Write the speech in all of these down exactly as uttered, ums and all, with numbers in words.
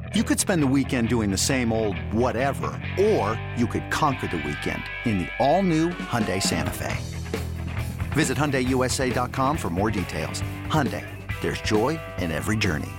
You could spend the weekend doing the same old whatever, or you could conquer the weekend in the all-new Hyundai Santa Fe. Visit Hyundai U S A dot com for more details. Hyundai, there's joy in every journey.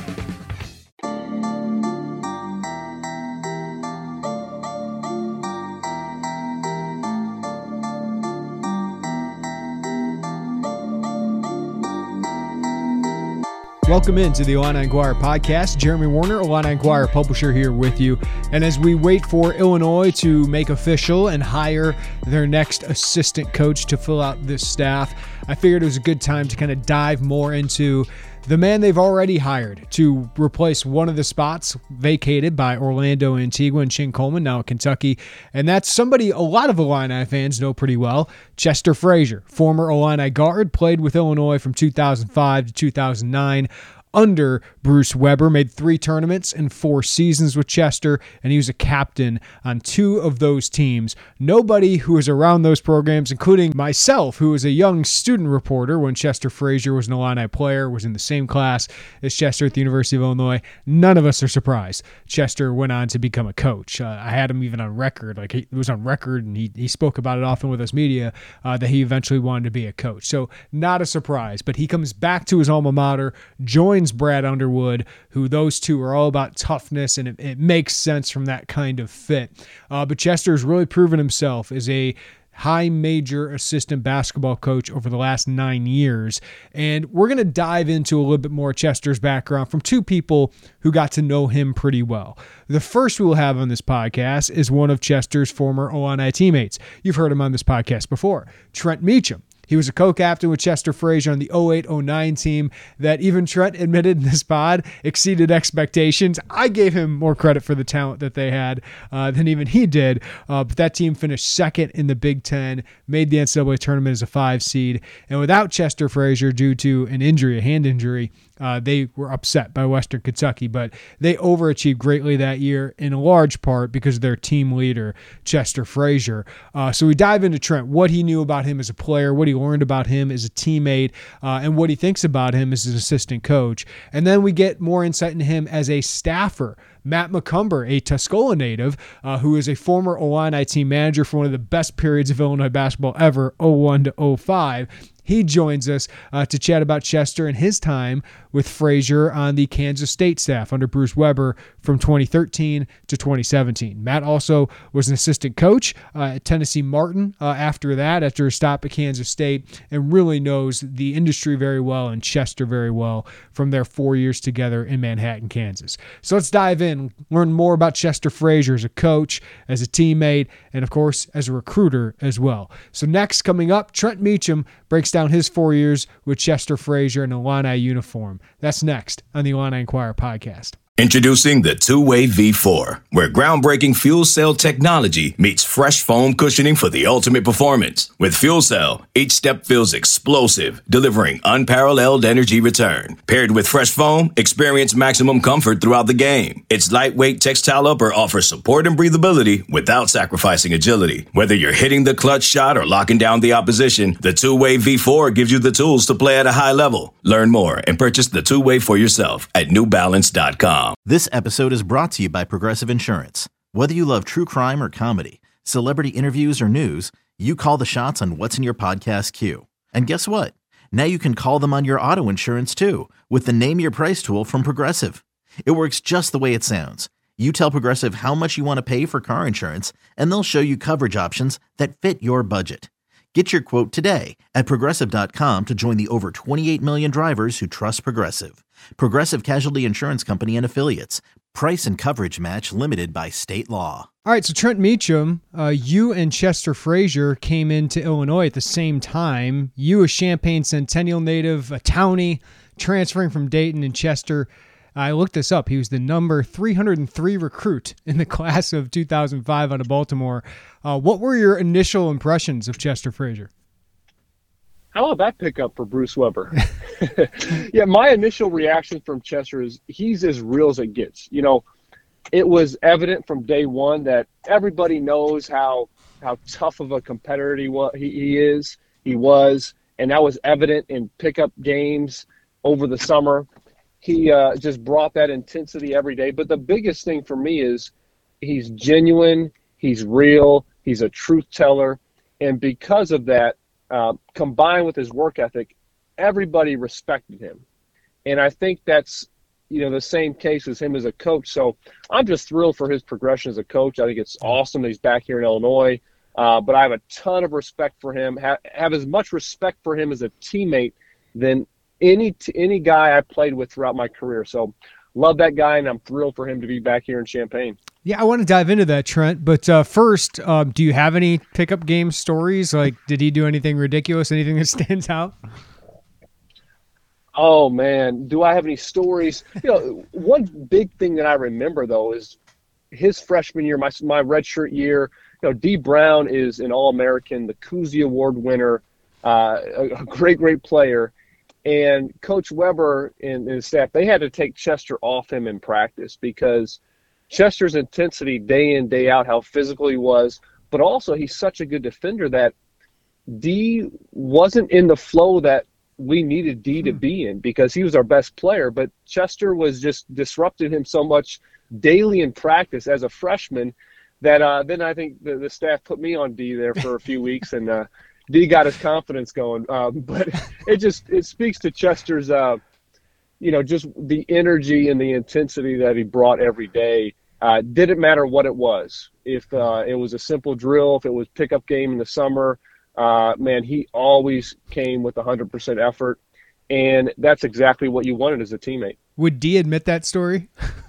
Welcome into the Illini Inquirer podcast. Jeremy Warner, Illini Inquirer publisher, here with you. And as we wait for Illinois to make official and hire their next assistant coach to fill out this staff, I figured it was a good time to kind of dive more into the man they've already hired to replace one of the spots vacated by Orlando Antigua and Chin Coleman, now at Kentucky. And that's somebody a lot of Illini fans know pretty well, Chester Frazier, former Illini guard, played with Illinois from two thousand five to two thousand nine. Under Bruce Weber, made three tournaments in four seasons with Chester, and he was a captain on two of those teams. Nobody who was around those programs, including myself, who was a young student reporter when Chester Frazier was an Illini player, was in the same class as Chester at the University of Illinois. None of us are surprised Chester went on to become a coach. Uh, I had him even on record, like he was on record, and he, he spoke about it often with us media, uh, that he eventually wanted to be a coach. So not a surprise, but he comes back to his alma mater, joins Brad Underwood, who those two are all about toughness, and it, it makes sense from that kind of fit. Uh, but Chester has really proven himself as a high major assistant basketball coach over the last nine years. And we're going to dive into a little bit more Chester's background from two people who got to know him pretty well. The first we will have on this podcast is one of Chester's former Illini teammates. You've heard him on this podcast before, Trent Meacham. He was a co-captain with Chester Frazier on the oh eight oh nine team that even Trent admitted in this pod exceeded expectations. I gave him more credit for the talent that they had uh, than even he did. Uh, but that team finished second in the Big Ten, made the N C double A tournament as a five seed. And without Chester Frazier, due to an injury, a hand injury, Uh, they were upset by Western Kentucky, but they overachieved greatly that year in a large part because of their team leader, Chester Frazier. Uh, so we dive into Trent, what he knew about him as a player, what he learned about him as a teammate, uh, and what he thinks about him as an assistant coach. And then we get more insight into him as a staffer. Matt McCumber, a Tuscola native, uh, who is a former Illini team manager for one of the best periods of Illinois basketball ever, oh one to oh five. He joins us uh, to chat about Chester and his time with Frazier on the Kansas State staff under Bruce Weber from twenty thirteen to twenty seventeen. Matt also was an assistant coach uh, at Tennessee Martin uh, after that, after a stop at Kansas State, and really knows the industry very well and Chester very well from their four years together in Manhattan, Kansas. So let's dive in, learn more about Chester Frazier as a coach, as a teammate, and of course, as a recruiter as well. So next, coming up, Trent Meacham breaks down his four years with Chester Frazier in an Illini uniform. That's next on the Illini Inquirer podcast. Introducing the two-way V four, where groundbreaking fuel cell technology meets fresh foam cushioning for the ultimate performance. With fuel cell, each step feels explosive, delivering unparalleled energy return. Paired with fresh foam, experience maximum comfort throughout the game. Its lightweight textile upper offers support and breathability without sacrificing agility. Whether you're hitting the clutch shot or locking down the opposition, the two-way V four gives you the tools to play at a high level. Learn more and purchase the two-way for yourself at new balance dot com. This episode is brought to you by Progressive Insurance. Whether you love true crime or comedy, celebrity interviews or news, you call the shots on what's in your podcast queue. And guess what? Now you can call them on your auto insurance too with the Name Your Price tool from Progressive. It works just the way it sounds. You tell Progressive how much you want to pay for car insurance, and they'll show you coverage options that fit your budget. Get your quote today at Progressive dot com to join the over twenty-eight million drivers who trust Progressive. Progressive Casualty Insurance Company and Affiliates. Price and coverage match limited by state law. All right, so Trent Meacham, uh, you and Chester Frazier came into Illinois at the same time. You, a Champaign Centennial native, a townie, transferring from Dayton, and Chester, I looked this up. He was the number three hundred three recruit in the class of two thousand five out of Baltimore. Uh, what were your initial impressions of Chester Frazier? How about that pickup for Bruce Weber? Yeah, my initial reaction from Chester is he's as real as it gets. You know, it was evident from day one that everybody knows how how tough of a competitor he, wa- he, he is, he was, and that was evident in pickup games over the summer. he uh, just brought that intensity every day. But the biggest thing for me is he's genuine, he's real, he's a truth teller. And because of that, uh, combined with his work ethic, everybody respected him. And I think that's, you know, the same case as him as a coach. So I'm just thrilled for his progression as a coach. I think it's awesome that he's back here in Illinois. Uh, but I have a ton of respect for him, ha- have as much respect for him as a teammate than any t- any guy I played with throughout my career. So love that guy, and I'm thrilled for him to be back here in Champaign. Yeah, I want to dive into that, Trent. But uh, first, um, do you have any pickup game stories? Like, did he do anything ridiculous, anything that stands out? Oh, man, do I have any stories? You know, one big thing that I remember, though, is his freshman year, my, my redshirt year. You know, D. Brown is an All-American, the Cousy Award winner, uh, a, a great, great player. And Coach Weber and his staff, they had to take Chester off him in practice because Chester's intensity day in, day out, how physical he was, but also he's such a good defender that D wasn't in the flow that we needed D to be in because he was our best player. But Chester was just disrupting him so much daily in practice as a freshman that uh, then I think the, the staff put me on D there for a few weeks, and uh, D got his confidence going. Um, but it just it speaks to Chester's, uh, you know, just the energy and the intensity that he brought every day. Uh, didn't matter what it was. If uh, it was a simple drill, if it was pickup game in the summer, uh, man, he always came with one hundred percent effort. And that's exactly what you wanted as a teammate. Would D admit that story?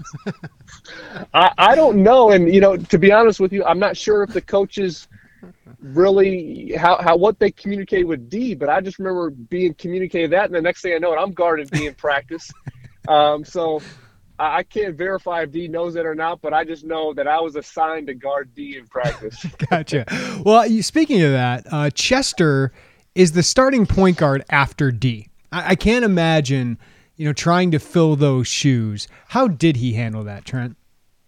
I, I don't know. And, you know, to be honest with you, I'm not sure if the coaches really how, how what they communicate with D, but I just remember being communicated that, and the next thing I know it, I'm guarding D in practice. Um, so I, I can't verify if D knows it or not, but I just know that I was assigned to guard D in practice. Gotcha. Well, you, speaking of that, uh, Chester is the starting point guard after D. I, I can't imagine, you know, trying to fill those shoes. How did he handle that, Trent?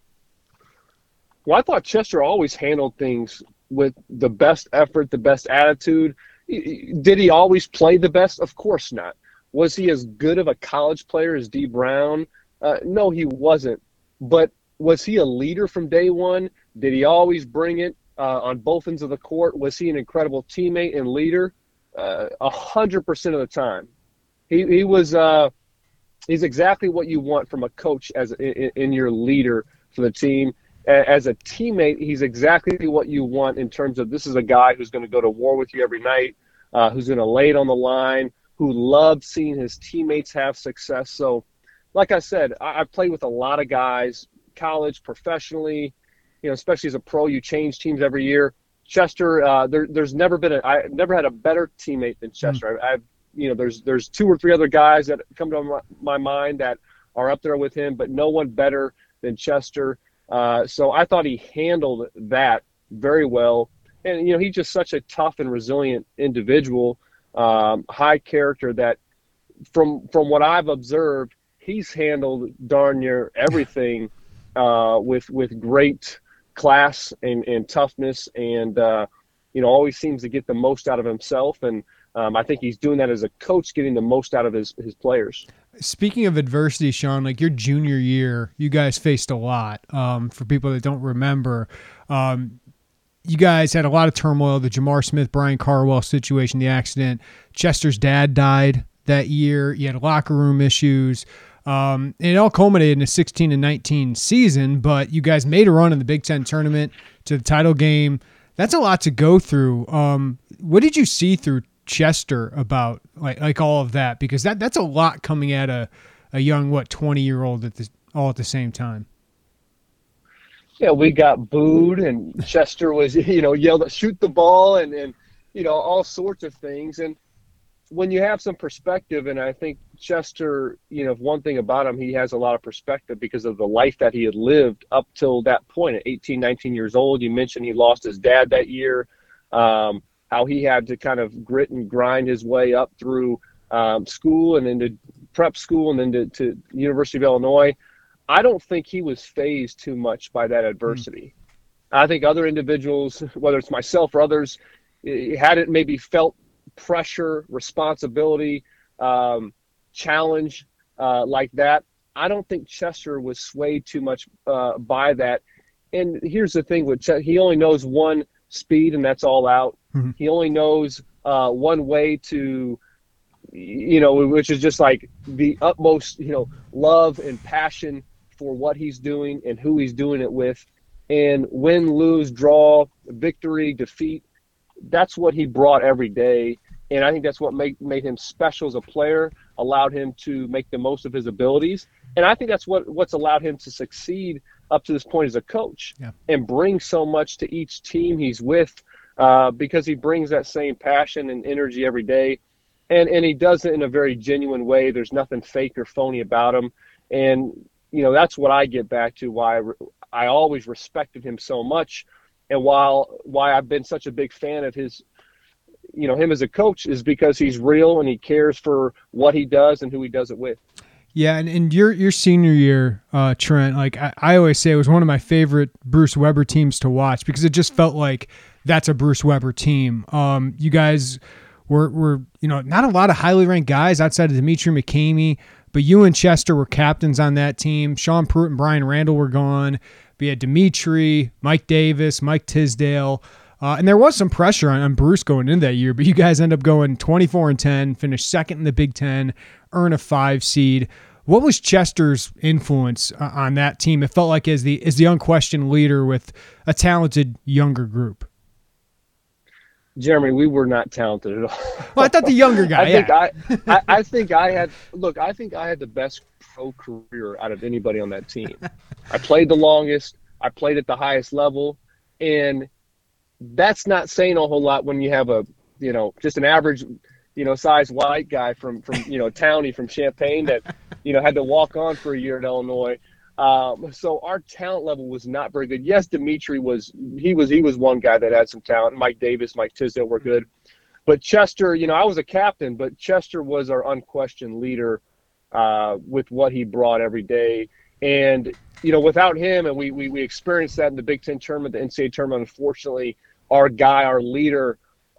Well, I thought Chester always handled things with the best effort, the best attitude. Did he always play the best? Of course not. Was he as good of a college player as D. Brown? Uh, no, he wasn't. But was he a leader from day one? Did he always bring it uh, on both ends of the court? Was he an incredible teammate and leader? A hundred percent of the time. He he was uh, he's exactly what you want from a coach as in, in your leader for the team. As a teammate, he's exactly what you want in terms of this is a guy who's going to go to war with you every night, uh, who's going to lay it on the line, who loves seeing his teammates have success. So, like I said, I, I played with a lot of guys, college, professionally, you know, especially as a pro, you change teams every year. Chester, uh, there, there's never been a, I never had a better teammate than Chester. Mm. I, I've, you know, there's there's two or three other guys that come to my, my mind that are up there with him, but no one better than Chester. Uh, so I thought he handled that very well. And, you know, he's just such a tough and resilient individual, um, high character that from from what I've observed, he's handled darn near everything uh, with with great class and, and toughness and, uh, you know, always seems to get the most out of himself. And um, I think he's doing that as a coach, getting the most out of his, his players. Speaking of adversity, Sean, like your junior year, you guys faced a lot. Um, for people that don't remember, um, you guys had a lot of turmoil, the Jamar Smith, Brian Carwell situation, the accident. Chester's dad died that year. You had locker room issues. Um, and it all culminated in a sixteen and nineteen season, but you guys made a run in the Big Ten tournament to the title game. That's a lot to go through. Um, what did you see through Chester about like like all of that? Because that that's a lot coming at a, a young, what, twenty-year-old at the, all at the same time. Yeah, we got booed, and Chester was, you know, yelled, shoot the ball, and, and, you know, all sorts of things. And when you have some perspective, and I think Chester, you know, one thing about him, he has a lot of perspective because of the life that he had lived up till that point at eighteen, nineteen years old. You mentioned he lost his dad that year, um, how he had to kind of grit and grind his way up through um, school and into prep school and then to, to University of Illinois. I don't think he was fazed too much by that adversity. Mm. I think other individuals, whether it's myself or others, hadn't maybe felt pressure, responsibility, um, challenge uh, like that. I don't think Chester was swayed too much uh, by that. And here's the thing with Chester, he only knows one speed, and that's all out. Mm-hmm. He only knows uh, one way to, you know, which is just like the utmost, you know, love and passion for what he's doing and who he's doing it with. And win, lose, draw, victory, defeat, that's what he brought every day. And I think that's what made, made him special as a player, allowed him to make the most of his abilities. And I think that's what, what's allowed him to succeed up to this point as a coach, yeah, and bring so much to each team he's with, uh, because he brings that same passion and energy every day. And, and he does it in a very genuine way. There's nothing fake or phony about him. And, you know, that's what I get back to why I, I always respected him so much. And while why I've been such a big fan of his, you know, him as a coach is because he's real and he cares for what he does and who he does it with. Yeah, and, and your your senior year, uh, Trent, like I, I always say, it was one of my favorite Bruce Weber teams to watch because it just felt like that's a Bruce Weber team. Um, you guys were, were, you know, not a lot of highly ranked guys outside of Dimitri McCamey, but you and Chester were captains on that team. Sean Pruitt and Brian Randall were gone. We had Dimitri, Mike Davis, Mike Tisdale. Uh, and there was some pressure on, on Bruce going into that year, but you guys end up going twenty-four and ten, finished second in the Big Ten, earn a five seed. What was Chester's influence uh, on that team? It felt like as the as the unquestioned leader with a talented younger group. Jeremy, we were not talented at all. Well, I thought the younger guy. I think yeah. I, I, I think I had look. I think I had the best pro career out of anybody on that team. I played the longest. I played at the highest level, and that's not saying a whole lot when you have a, you know, just an average, you know, size white guy from, from, you know, townie from Champaign that, you know, had to walk on for a year at Illinois. Um, so our talent level was not very good. Yes, Dimitri was, he was, he was one guy that had some talent. Mike Davis, Mike Tisdale were good. But Chester, you know, I was a captain, but Chester was our unquestioned leader uh, with what he brought every day. And, you know, without him, and we, we, we experienced that in the Big Ten tournament, the N C double A tournament, unfortunately, our guy, our leader,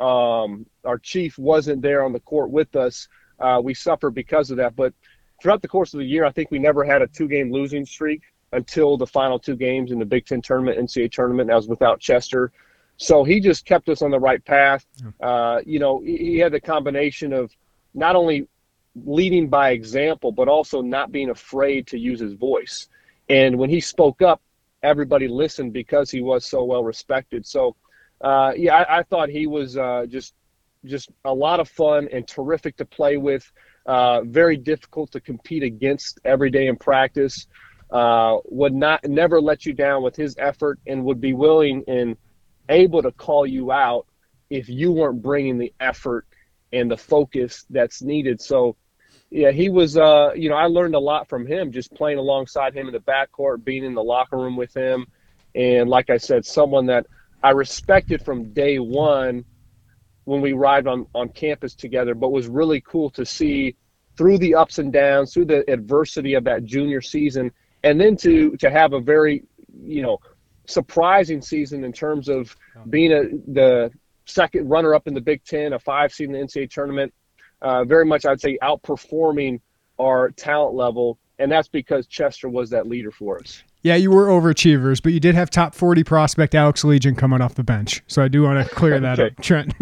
um, our chief wasn't there on the court with us. Uh, we suffered because of that. But throughout the course of the year, I think we never had a two-game losing streak until the final two games in the Big Ten tournament, N C double A tournament, and that was without Chester. So he just kept us on the right path. Uh, you know, he, he had the combination of not only leading by example, but also not being afraid to use his voice. And when he spoke up, everybody listened because he was so well respected. So, uh, yeah, I, I thought he was uh, just just a lot of fun and terrific to play with. Uh, very difficult to compete against every day in practice. Uh, would not never let you down with his effort, and would be willing and able to call you out if you weren't bringing the effort and the focus that's needed. So, yeah, he was, uh, you know, I learned a lot from him just playing alongside him in the backcourt, being in the locker room with him. And like I said, someone that I respected from day one when we arrived on, on campus together, but was really cool to see through the ups and downs, through the adversity of that junior season, and then to, to have a very, you know, surprising season in terms of being a, the second runner-up in the Big Ten, a five seed in the N C double A tournament. Uh, very much, I'd say, outperforming our talent level, and that's because Chester was that leader for us. Yeah, you were overachievers, but you did have top forty prospect Alex Legion coming off the bench, so I do want to clear that up, Trent.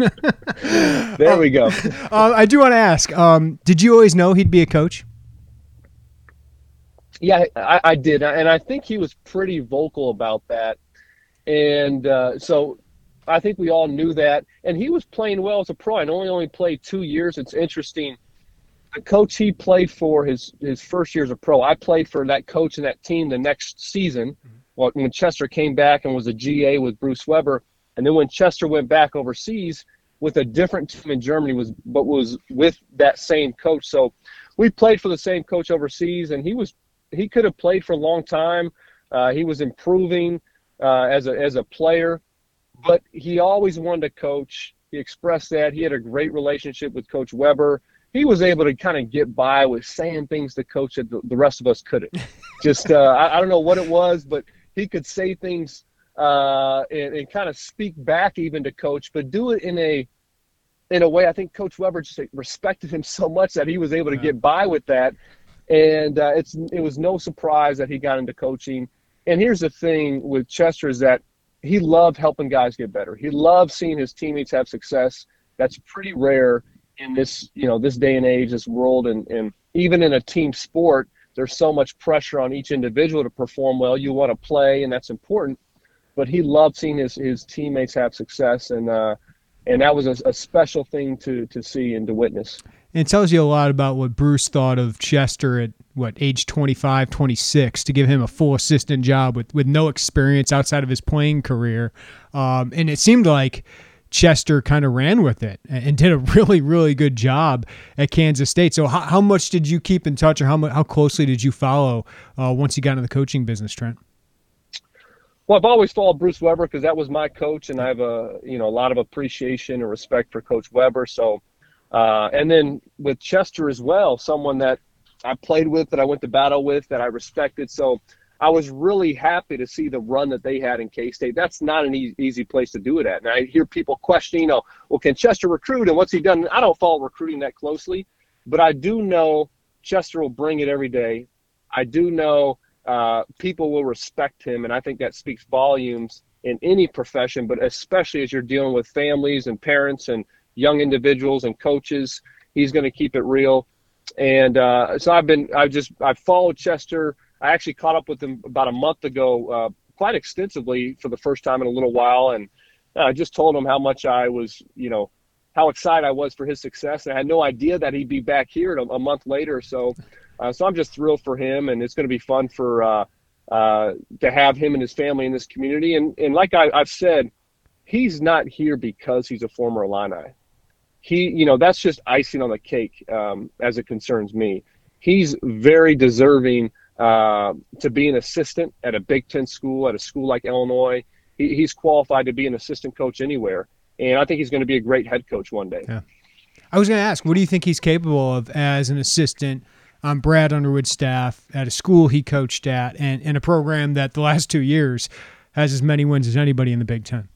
There we go. uh, I do want to ask, um, did you always know he'd be a coach? Yeah, I, I did, and I think he was pretty vocal about that, and uh, so I think we all knew that, and he was playing well as a pro. I know he only played two years. It's interesting. The coach he played for his, his first year as a pro, I played for that coach and that team the next season. Mm-hmm. Well, when Chester came back and was a G A with Bruce Weber, and then when Chester went back overseas with a different team in Germany, was but was with that same coach. So we played for the same coach overseas, and he was he could have played for a long time. Uh, he was improving uh, as a as a player. But he always wanted to coach. He expressed that. He had a great relationship with Coach Weber. He was able to kind of get by with saying things to Coach that the, the rest of us couldn't. Just, uh, I, I don't know what it was, but he could say things uh, and, and kind of speak back even to Coach, but do it in a in a way I think Coach Weber just respected him so much that he was able to yeah. get by with that. And uh, it's it was no surprise that he got into coaching. And here's the thing with Chester is that he loved helping guys get better. He loved seeing his teammates have success. That's pretty rare in this, you know, this day and age, this world. And, and even in a team sport, there's so much pressure on each individual to perform well. You want to play, and that's important. But he loved seeing his, his teammates have success. And uh, and that was a, a special thing to, to see and to witness. And it tells you a lot about what Bruce thought of Chester at, what, age twenty-five, twenty-six, to give him a full assistant job with, with no experience outside of his playing career. Um, and it seemed like Chester kind of ran with it and did a really, really good job at Kansas State. So how, how much did you keep in touch, or how, how closely did you follow uh, once you got into the coaching business, Trent? Well, I've always followed Bruce Weber because that was my coach, and I have a, you know, a lot of appreciation and respect for Coach Weber. So, uh, and then with Chester as well, someone that I played with, that I went to battle with, that I respected. So I was really happy to see the run that they had in K-State. That's not an e- easy place to do it at. And I hear people questioning, you know, well, can Chester recruit, and what's he done? I don't follow recruiting that closely, but I do know Chester will bring it every day. I do know uh, people will respect him, and I think that speaks volumes in any profession, but especially as you're dealing with families and parents and young individuals and coaches. He's going to keep it real. And uh, so I've been, I've just, I've followed Chester. I actually caught up with him about a month ago, uh, quite extensively for the first time in a little while. And uh, I just told him how much I was, you know, how excited I was for his success. And I had no idea that he'd be back here a, a month later. So, uh, so I'm just thrilled for him, and it's going to be fun for, uh, uh, to have him and his family in this community. And, and like I, I've said, he's not here because he's a former Illini. He, you know, that's just icing on the cake um, as it concerns me. He's very deserving uh, to be an assistant at a Big Ten school, at a school like Illinois. He, he's qualified to be an assistant coach anywhere, and I think he's going to be a great head coach one day. Yeah. I was going to ask, what do you think he's capable of as an assistant on Brad Underwood's staff at a school he coached at, and in a program that the last two years has as many wins as anybody in the Big Ten?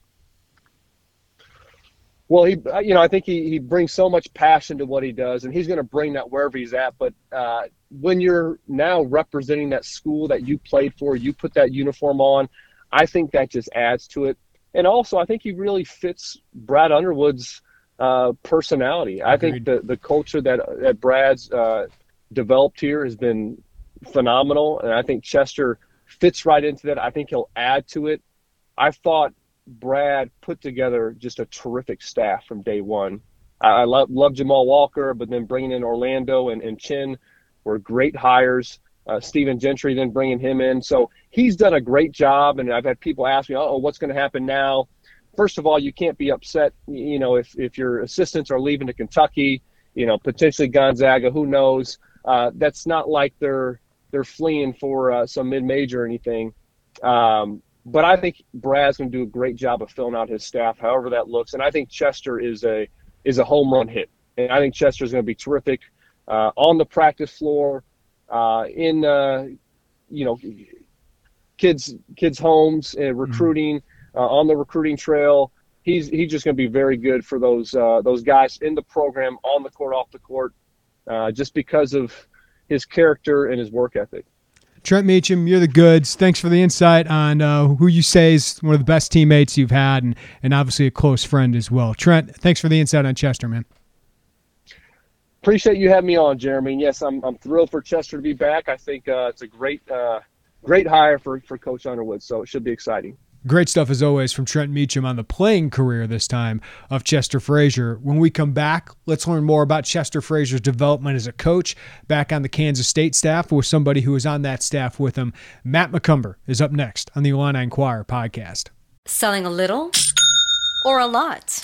Well, he, you know, I think he, he brings so much passion to what he does, and he's going to bring that wherever he's at. But uh, when you're now representing that school that you played for, you put that uniform on, I think that just adds to it. And also, I think he really fits Brad Underwood's uh, personality. I Agreed. think the, the culture that, that Brad's uh, developed here has been phenomenal, and I think Chester fits right into that. I think he'll add to it. I thought Brad put together just a terrific staff from day one. I, I love, love Jamal Walker, but then bringing in Orlando and, and Chin were great hires. Uh, Stephen Gentry, then bringing him in. So he's done a great job, and I've had people ask me, oh, what's going to happen now? First of all, you can't be upset, you know, if, if your assistants are leaving to Kentucky, you know, potentially Gonzaga, who knows? Uh, that's not like they're they're fleeing for uh, some mid-major or anything. Um, But I think Brad's going to do a great job of filling out his staff, however that looks. And I think Chester is a is a home run hit. And I think Chester is going to be terrific uh, on the practice floor, uh, in uh, you know, kids kids' homes, and recruiting mm-hmm. uh, on the recruiting trail. He's he's just going to be very good for those uh, those guys in the program, on the court, off the court, uh, just because of his character and his work ethic. Trent Meacham, you're the goods. Thanks for the insight on uh, who you say is one of the best teammates you've had, and, and obviously a close friend as well. Trent, thanks for the insight on Chester, man. Appreciate you having me on, Jeremy. And yes, I'm I'm thrilled for Chester to be back. I think uh, it's a great uh, great hire for, for Coach Underwood, so it should be exciting. Great stuff, as always, from Trent Meacham on the playing career this time of Chester Frazier. When we come back, let's learn more about Chester Frazier's development as a coach back on the Kansas State staff with somebody who was on that staff with him. Matt McCumber is up next on the Illini Inquirer podcast. Selling a little or a lot?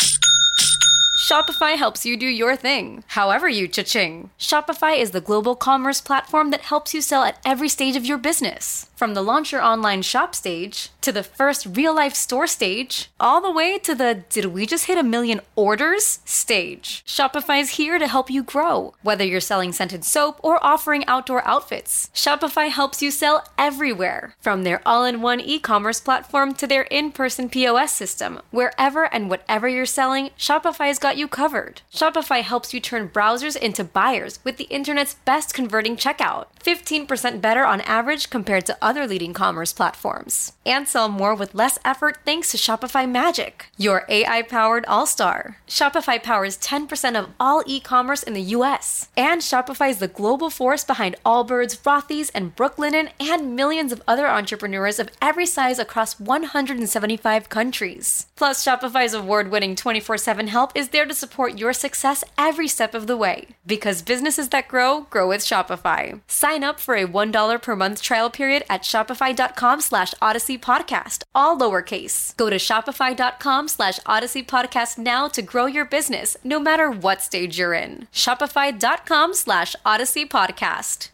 Shopify helps you do your thing, however you cha-ching. Shopify is the global commerce platform that helps you sell at every stage of your business. From the launch your online shop stage, to the first real-life store stage, all the way to the did we just hit a million orders stage. Shopify's here to help you grow. Whether you're selling scented soap or offering outdoor outfits, Shopify helps you sell everywhere. From their all-in-one e-commerce platform to their in-person P O S system, wherever and whatever you're selling, Shopify's got you covered. Shopify helps you turn browsers into buyers with the internet's best converting checkout, fifteen percent better on average compared to other leading commerce platforms. And sell more with less effort thanks to Shopify Magic, your A I-powered all-star. Shopify powers ten percent of all e-commerce in the U S. And Shopify is the global force behind Allbirds, Rothy's, and Brooklinen, and millions of other entrepreneurs of every size across one hundred seventy-five countries. Plus, Shopify's award-winning twenty-four seven help is there to support your success every step of the way. Because businesses that grow, grow with Shopify. Sign up for a one dollar per month trial period at shopify.com slash Odyssey Podcast, all lowercase. Go to shopify.com slash Odyssey Podcast now to grow your business, no matter what stage you're in. Shopify.com slash Odyssey Podcast.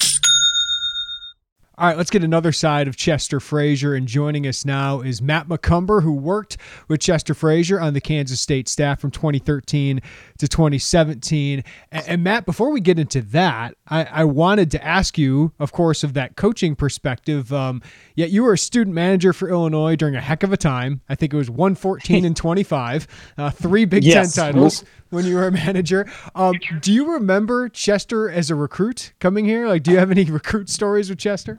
All right, let's get another side of Chester Frazier, and joining us now is Matt McCumber, who worked with Chester Frazier on the Kansas State staff from twenty thirteen to twenty seventeen. And, and Matt, before we get into that, I, I wanted to ask you, of course, of that coaching perspective. Um, yet you were a student manager for Illinois during a heck of a time. I think it was one fourteen and twenty-five, uh, three Big yes. Ten titles when you were a manager. Um, do you remember Chester as a recruit coming here? Like, do you have any recruit stories with Chester?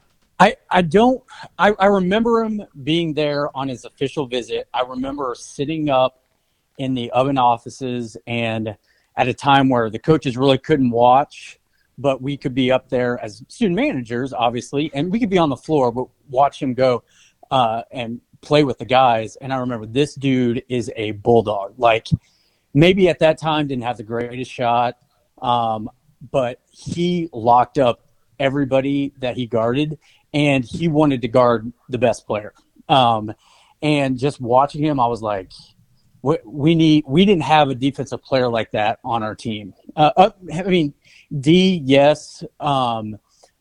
I, I don't I, I remember him being there on his official visit. I remember sitting up in the oven offices, and at a time where the coaches really couldn't watch, but we could be up there as student managers, obviously, and we could be on the floor, but watch him go uh, and play with the guys. And I remember this dude is a bulldog. Like, maybe at that time didn't have the greatest shot, um, but he locked up everybody that he guarded, and he wanted to guard the best player. Um, and just watching him, I was like, we, we need, we didn't have a defensive player like that on our team. Uh, uh, I mean, D, yes, um,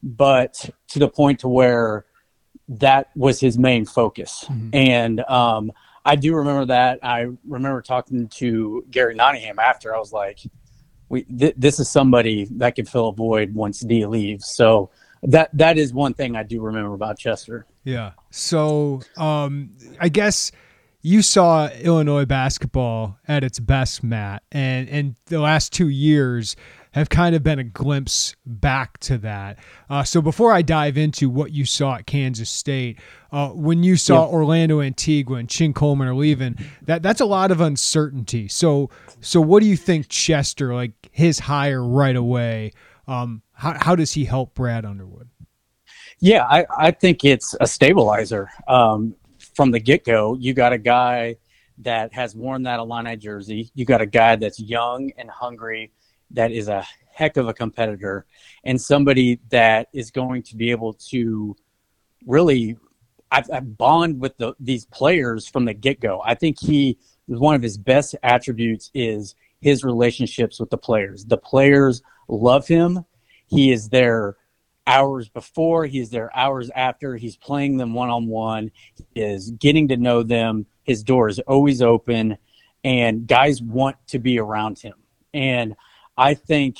but to the point to where that was his main focus. Mm-hmm. And um, I do remember that. I remember talking to Gary Nottingham after. I was like, we th- this is somebody that can fill a void once D leaves. So that that is one thing I do remember about Chester. Yeah. So um, I guess you saw Illinois basketball at its best, Matt, and and the last two years have kind of been a glimpse back to that. Uh, so before I dive into what you saw at Kansas State, uh, when you saw yeah. Orlando Antigua and Chin Coleman are leaving, that that's a lot of uncertainty. So so what do you think Chester, like his hire right away, um, how, how does he help Brad Underwood? Yeah, I, I think it's a stabilizer. Um, from the get-go, you got a guy that has worn that Illini jersey. You got a guy that's young and hungry, that is a heck of a competitor, and somebody that is going to be able to really I, I bond with the, these players from the get-go. I think he one of his best attributes is his relationships with the players. The players love him. He is there hours before, he's there hours after, he's playing them one-on-one, he is getting to know them, his door is always open, and guys want to be around him. And I think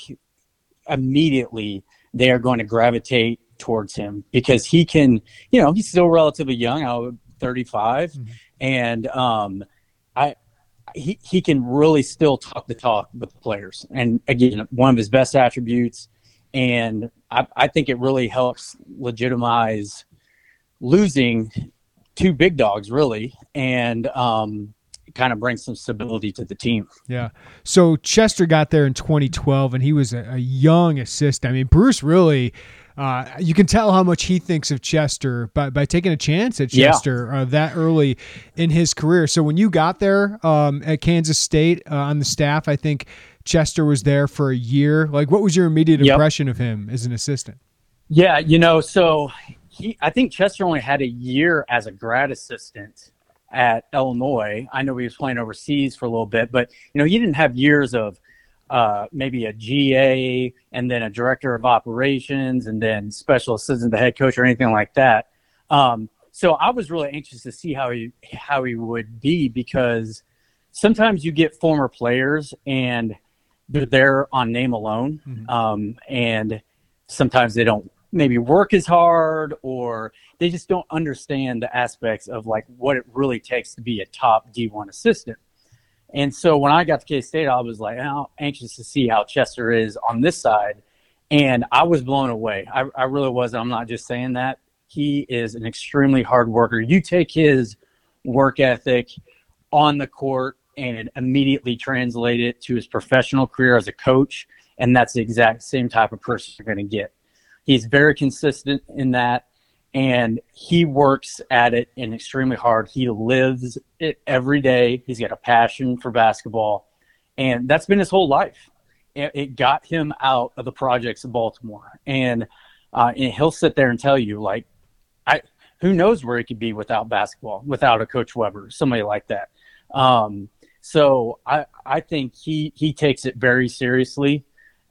immediately they are going to gravitate towards him because he can, you know, he's still relatively young, I'm thirty-five, mm-hmm. and um, I he he can really still talk the talk with the players. And again, one of his best attributes, and I, I think it really helps legitimize losing two big dogs, really, and um, kind of brings some stability to the team. Yeah. So Chester got there in twenty twelve, and he was a, a young assistant. I mean, Bruce really, uh, you can tell how much he thinks of Chester by, by taking a chance at Chester yeah. uh, that early in his career. So when you got there um, at Kansas State uh, on the staff, I think Chester was there for a year. Like, what was your immediate yep. impression of him as an assistant? Yeah, you know, so he, I think Chester only had a year as a grad assistant at Illinois. I know he was playing overseas for a little bit, but, you know, he didn't have years of uh, maybe a G A and then a director of operations and then special assistant to the head coach or anything like that. Um, so I was really anxious to see how he how he would be, because sometimes you get former players and they're there on name alone, mm-hmm. um, and sometimes they don't maybe work as hard, or they just don't understand the aspects of like what it really takes to be a top D one assistant. And so when I got to K-State, I was like, oh, anxious to see how Chester is on this side. And I was blown away. I, I really was. I'm not just saying that. He is an extremely hard worker. You take his work ethic on the court and immediately translate it to his professional career as a coach, and that's the exact same type of person you're going to get. He's very consistent in that, and he works at it and extremely hard. He lives it every day. He's got a passion for basketball, and that's been his whole life. It, it got him out of the projects of Baltimore, and, uh, and he'll sit there and tell you, like, I who knows where he could be without basketball, without a Coach Weber, somebody like that. Um, so I, I think he, he takes it very seriously,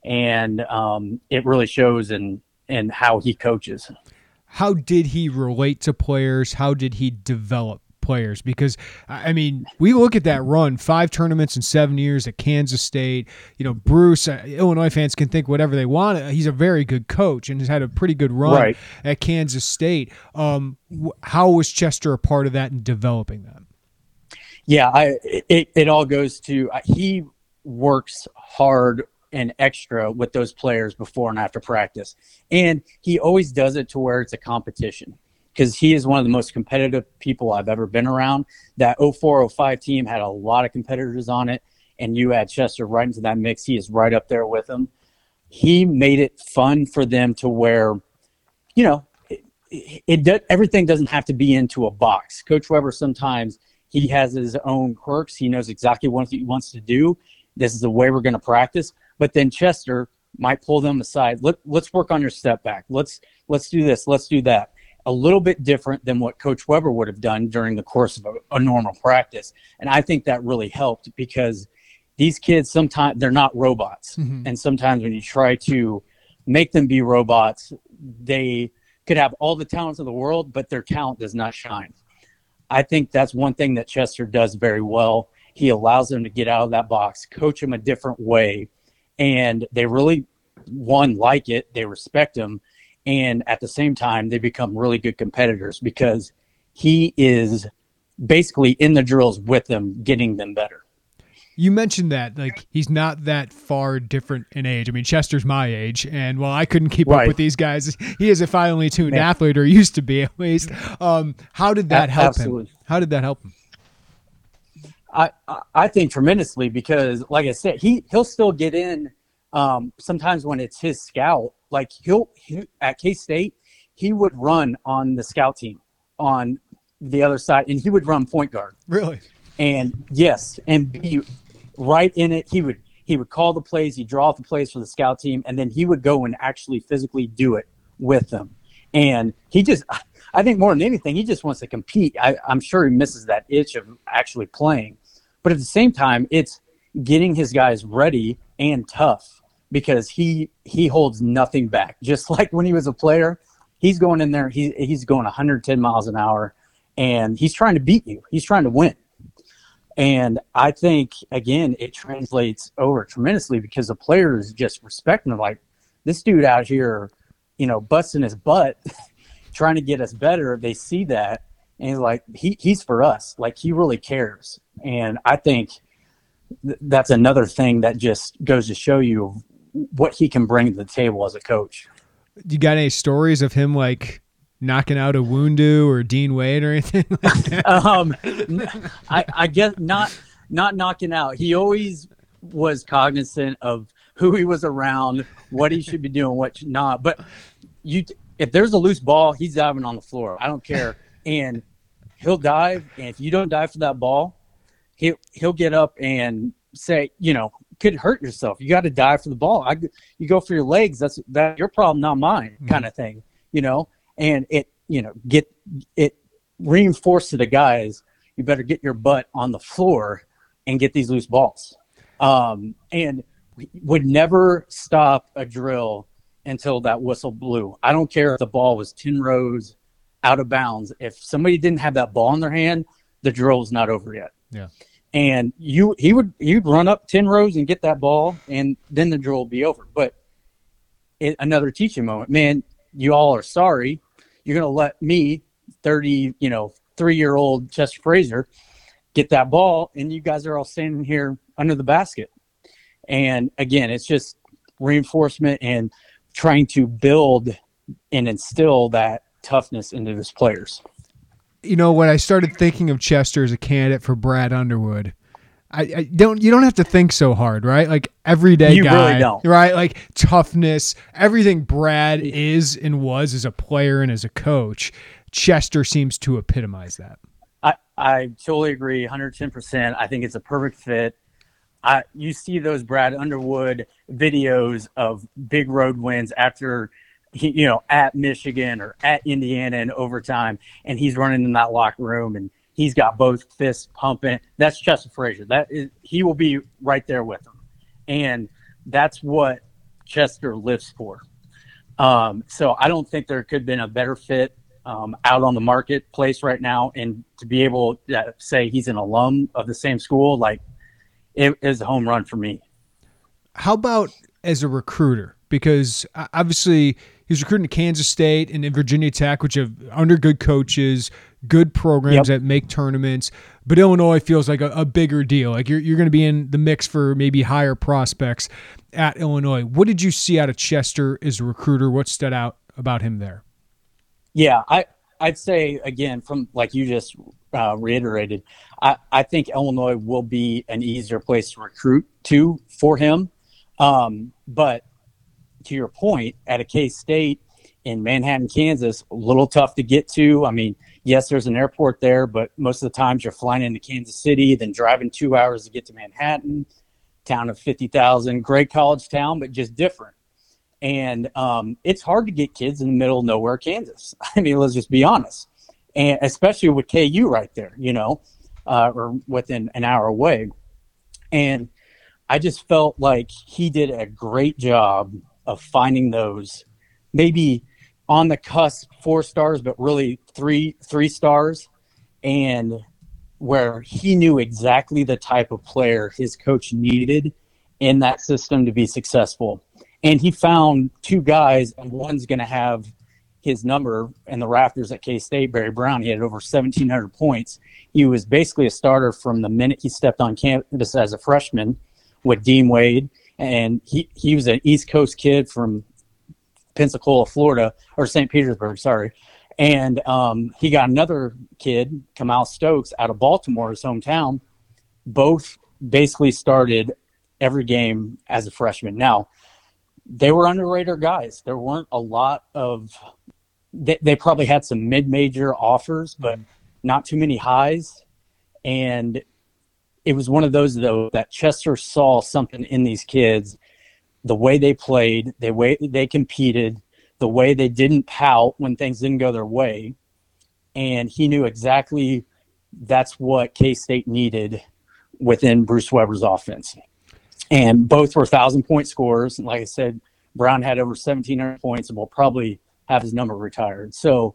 and um, it really shows in, in how he coaches. How did he relate to players? How did he develop players? Because, I mean, we look at that run, five tournaments in seven years at Kansas State. You know, Bruce, uh, Illinois fans can think whatever they want. He's a very good coach and has had a pretty good run right. at Kansas State. Um, wh- how was Chester a part of that and developing that? Yeah, I, it, it all goes to uh, he works hard and extra with those players before and after practice. And he always does it to where it's a competition, because he is one of the most competitive people I've ever been around. That oh four oh five team had a lot of competitors on it, and you add Chester right into that mix. He is right up there with them. He made it fun for them to where, you know, it, it, it does, everything doesn't have to be into a box. Coach Weber, sometimes he has his own quirks. He knows exactly what he wants to do. This is the way we're going to practice. But then Chester might pull them aside. Let, let's work on your step back. Let's let's do this. Let's do that. A little bit different than what Coach Weber would have done during the course of a, a normal practice. And I think that really helped, because these kids, sometimes they're not robots. Mm-hmm. And sometimes when you try to make them be robots, they could have all the talents of the world, but their talent does not shine. I think that's one thing that Chester does very well. He allows them to get out of that box, coach them a different way, and they really, one, like it, they respect him, and at the same time, they become really good competitors because he is basically in the drills with them, getting them better. You mentioned that, like, he's not that far different in age. I mean, Chester's my age, and while I couldn't keep right. up with these guys, he is a finely tuned Man. athlete, or used to be at least. Um, how did that help Absolutely. him? How did that help him? I, I think tremendously, because, like I said, he, he'll still get in um, sometimes when it's his scout. Like, he'll he, at K-State, he would run on the scout team on the other side, and he would run point guard. Really? And, yes, and be right in it. He would he would call the plays, he'd draw the plays for the scout team, and then he would go and actually physically do it with them. And he just – I think more than anything, he just wants to compete. I, I'm sure he misses that itch of actually playing. But at the same time, it's getting his guys ready and tough, because he he holds nothing back. Just like when he was a player, he's going in there, he, he's going one hundred ten miles an hour, and he's trying to beat you. He's trying to win. And I think, again, it translates over tremendously, because the players just respect him. Like, this dude out here, you know, busting his butt, trying to get us better. They see that, and he's like, he he's for us. Like, he really cares. And I think th- that's another thing that just goes to show you what he can bring to the table as a coach. You got any stories of him, like, knocking out a Woundoo or Dean Wade or anything like that? um, I, I guess not, not knocking out. He always was cognizant of who he was around, what he should be doing, what not. But you, if there's a loose ball, he's diving on the floor. I don't care. And he'll dive, and if you don't dive for that ball, he'll, he'll get up and say, you know, could hurt yourself. You got to dive for the ball. I, you go for your legs. That's that your problem, not mine, kind of thing, you know. And it, you know, get it reinforced to the guys. You better get your butt on the floor and get these loose balls. Um, and would never stop a drill until that whistle blew. I don't care if the ball was ten rows out of bounds. If somebody didn't have that ball in their hand, the drill was not over yet. Yeah. And you, he would, he'd run up ten rows and get that ball, and then the drill would be over. But it, another teaching moment, man, you all are sorry. You're going to let me, thirty, you know, three-year-old Chester Frazier, get that ball, and you guys are all standing here under the basket. And again, it's just reinforcement and trying to build and instill that toughness into his players. You know, when I started thinking of Chester as a candidate for Brad Underwood, I, I don't. You don't have to think so hard, right? Like everyday you guy, really don't. right? Like toughness, everything Brad is and was as a player and as a coach. Chester seems to epitomize that. I, I totally agree, one hundred ten percent. I think it's a perfect fit. I, you see those Brad Underwood videos of big road wins after, he, you know, at Michigan or at Indiana in overtime, and he's running in that locker room and he's got both fists pumping. That's Chester Frazier. That is, he will be right there with him, and that's what Chester lives for. Um, so I don't think there could have been a better fit um, out on the marketplace right now, and to be able to say he's an alum of the same school, like, it is a home run for me. How about as a recruiter? Because obviously he's recruiting to Kansas State and in Virginia Tech, which have under good coaches, good programs Yep. that make tournaments. But Illinois feels like a, a bigger deal. Like you're you're going to be in the mix for maybe higher prospects at Illinois. What did you see out of Chester as a recruiter? What stood out about him there? Yeah, I, I'd say, again, from like you just uh, reiterated, I, I think Illinois will be an easier place to recruit to for him. Um, but to your point, at a K-State in Manhattan, Kansas, a little tough to get to. I mean, yes, there's an airport there, but most of the times you're flying into Kansas City, then driving two hours to get to Manhattan, town of fifty thousand, great college town, but just different. And um, it's hard to get kids in the middle of nowhere, Kansas. I mean, let's just be honest. And especially with K U right there, you know, uh, or within an hour away. And I just felt like he did a great job of finding those maybe on the cusp four stars, but really three, three stars. And where he knew exactly the type of player his coach needed in that system to be successful. And he found two guys, and one's going to have his number in the rafters at K-State, Barry Brown. He had over seventeen hundred points. He was basically a starter from the minute he stepped on campus as a freshman with Dean Wade. And he, he was an East Coast kid from Pensacola, Florida, or Saint Petersburg, sorry. And um, he got another kid, Kamal Stokes, out of Baltimore, his hometown. Both basically started every game as a freshman. Now, they were underrated guys. There weren't a lot of they, – they probably had some mid-major offers, but not too many highs. And it was one of those, though, that Chester saw something in these kids, the way they played, the way they competed, the way they didn't pout when things didn't go their way. And he knew exactly that's what K-State needed within Bruce Weber's offense. And both were thousand-point scorers. And like I said, Brown had over seventeen hundred points and will probably have his number retired. So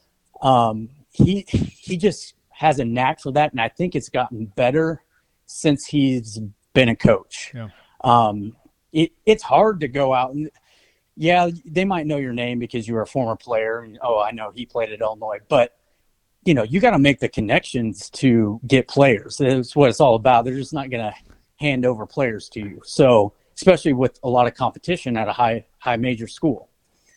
um, he he just has a knack for that, and I think it's gotten better since he's been a coach. Yeah. Um, it, it's hard to go out and, yeah, they might know your name because you were a former player. And, oh, I know he played at Illinois. But, you know, you got to make the connections to get players. That's what it's all about. They're just not going to hand over players to you. So, especially with a lot of competition at a high high major school.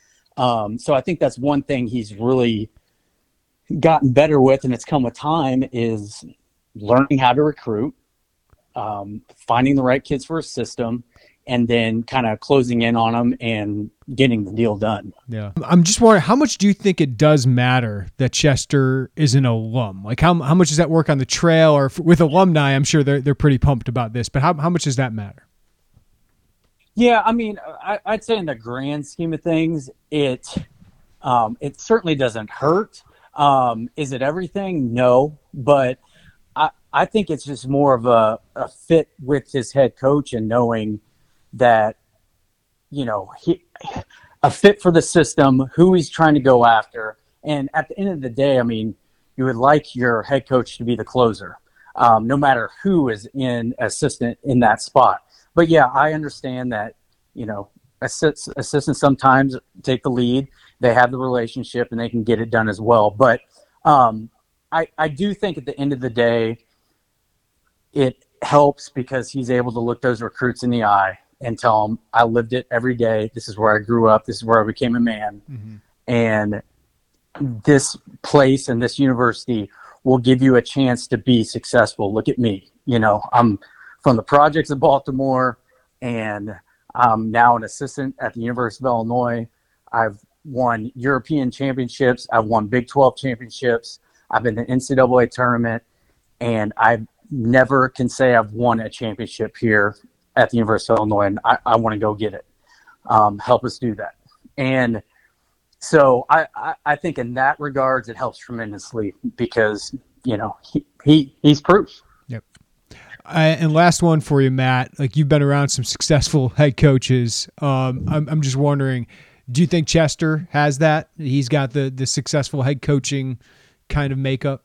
Um, so I think that's one thing he's really gotten better with, and it's come with time, is learning how to recruit, um, finding the right kids for a system, and then kind of closing in on them and getting the deal done. Yeah. I'm just wondering, how much do you think it does matter that Chester is an alum? Like how how much does that work on the trail, or if, with alumni, I'm sure they're they're pretty pumped about this, but how how much does that matter? Yeah, I mean, I, I'd say in the grand scheme of things, it um, it certainly doesn't hurt. Um, is it everything? No, but I, I think it's just more of a, a fit with his head coach and knowing that, you know, he a fit for the system, who he's trying to go after. And at the end of the day, I mean, you would like your head coach to be the closer, um, no matter who is in assistant in that spot. But yeah, I understand that, you know, assist, assistants sometimes take the lead. They have the relationship and they can get it done as well. But um, I, I do think at the end of the day, it helps because he's able to look those recruits in the eye and tell them, I lived it every day. This is where I grew up. This is where I became a man. Mm-hmm. And this place and this university will give you a chance to be successful. Look at me. You know, I'm from the projects of Baltimore, and I'm now an assistant at the University of Illinois. I've won European championships. I've won Big twelve championships. I've been in the N C double A tournament, and I never can say I've won a championship here at the University of Illinois, and I, I want to go get it. Um, help us do that. And so I, I, I think in that regards, it helps tremendously because, you know, he, he he's proof. Yep. I, and last one for you, Matt. Like, you've been around some successful head coaches. Um, I'm, I'm just wondering, do you think Chester has that? He's got the, the successful head coaching kind of makeup?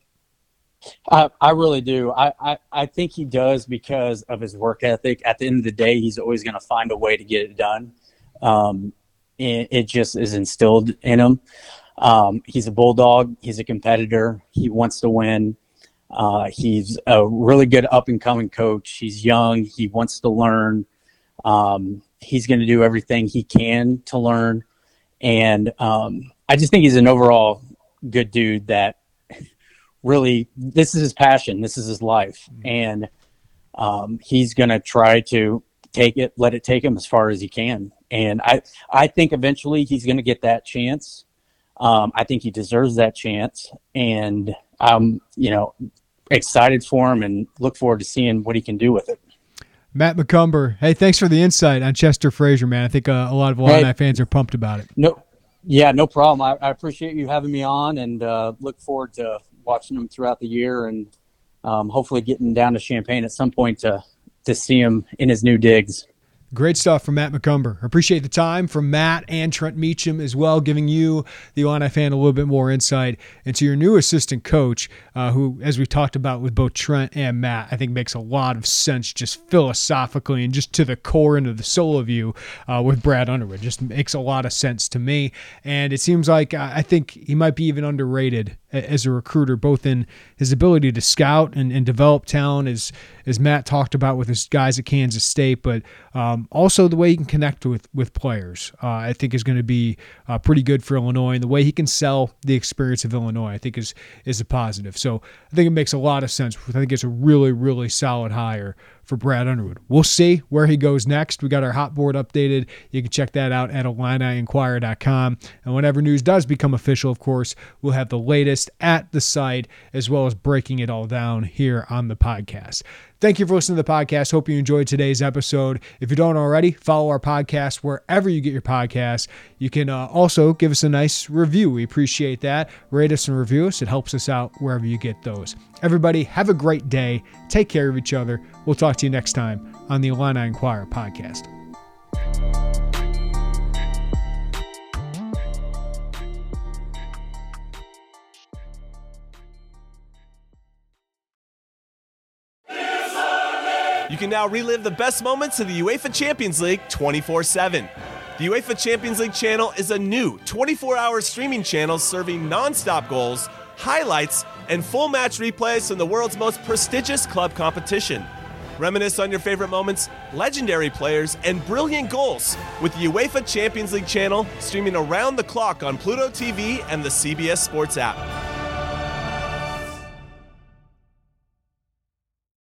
I, I really do. I, I, I think he does because of his work ethic. At the end of the day, he's always going to find a way to get it done. Um, it, it just is instilled in him. Um, he's a bulldog. He's a competitor. He wants to win. Uh, he's a really good up-and-coming coach. He's young. He wants to learn. Um, he's going to do everything he can to learn. And um, I just think he's an overall good dude that really, this is his passion. This is his life. And um, he's going to try to take it, let it take him as far as he can. And I, I think eventually he's going to get that chance. Um, I think he deserves that chance. And I'm, you know, excited for him and look forward to seeing what he can do with it. Matt McCumber, hey, thanks for the insight on Chester Frazier, man. I think uh, a lot of Illini hey, fans are pumped about it. No, yeah, no problem. I, I appreciate you having me on, and uh, look forward to watching him throughout the year, and um, hopefully getting down to Champaign at some point to to see him in his new digs. Great stuff from Matt McCumber. Appreciate the time from Matt and Trent Meacham as well, giving you, the Illini fan, a little bit more insight into your new assistant coach, uh, who, as we talked about with both Trent and Matt, I think makes a lot of sense just philosophically and just to the core and to the soul of you uh, with Brad Underwood. Just makes a lot of sense to me. And it seems like uh, I think he might be even underrated as a recruiter, both in his ability to scout and, and develop talent, as as Matt talked about with his guys at Kansas State, but um, also the way he can connect with with players, uh, I think is going to be uh, pretty good for Illinois, and the way he can sell the experience of Illinois, I think is is a positive. So I think it makes a lot of sense. I think it's a really, really solid hire for Brad Underwood. We'll see where he goes next. We got our hot board updated. You can check that out at Illini Inquirer dot com. And whenever news does become official, of course, we'll have the latest at the site, as well as breaking it all down here on the podcast. Thank you for listening to the podcast. Hope you enjoyed today's episode. If you don't already, follow our podcast wherever you get your podcasts. You can uh, also give us a nice review. We appreciate that. Rate us and review us. It helps us out wherever you get those. Everybody, have a great day. Take care of each other. We'll talk to you next time on the Illini Inquirer podcast. You can now relive the best moments of the UEFA Champions League twenty-four seven. The UEFA Champions League channel is a new twenty-four hour streaming channel serving non-stop goals, highlights, and full match replays from the world's most prestigious club competition. Reminisce on your favorite moments, legendary players, and brilliant goals with the UEFA Champions League channel streaming around the clock on Pluto T V and the C B S Sports app.